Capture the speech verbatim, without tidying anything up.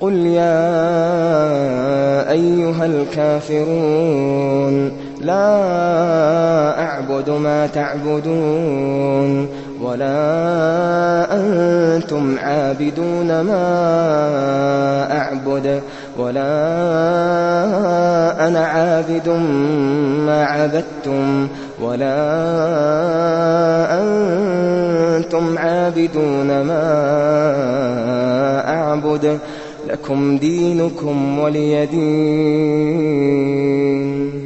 قل يا أيها الكافرون لا أعبد ما تعبدون ولا أنتم عابدون ما أعبد ولا أنا عابد ما عبدتم ولا أنتم عابدون ما أعبد لكم دينكم ولي دين.